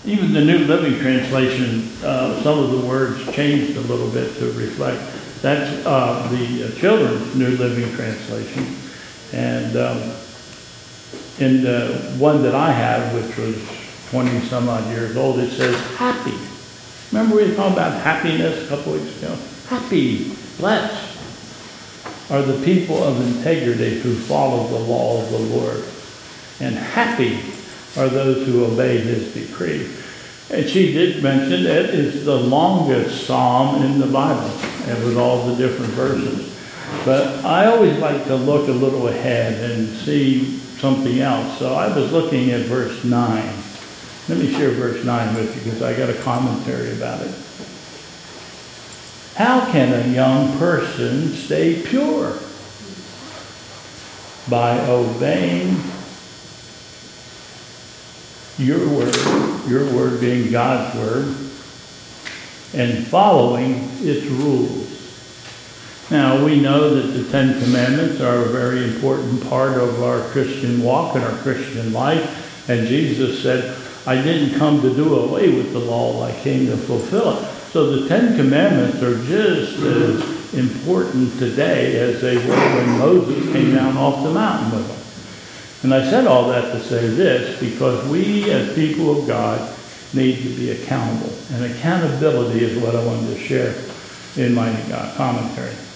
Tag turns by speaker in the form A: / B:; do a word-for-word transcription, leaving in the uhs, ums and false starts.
A: even the New Living Translation, uh, some of the words changed a little bit to reflect. That's uh, the uh, Children's New Living Translation. And um, in the one that I have, which was twenty some odd years old, it says happy. Remember we were talking about happiness a couple weeks ago? Happy, blessed are the people of integrity who follow the law of the Lord. And happy are those who obey his decree. And she did mention it is the longest psalm in the Bible, and with all the different verses. But I always like to look a little ahead and see something else. So I was looking at verse nine. Let me share verse nine with you because I got a commentary about it. How can a young person stay pure? By obeying your word, your word being God's word, and following its rules. Now, we know that the Ten Commandments are a very important part of our Christian walk and our Christian life. And Jesus said, I didn't come to do away with the law, I came to fulfill it. So the Ten Commandments are just as important today as they were when Moses came down off the mountain with them. And I said all that to say this, because we as people of God need to be accountable. And accountability is what I wanted to share in my uh, commentary.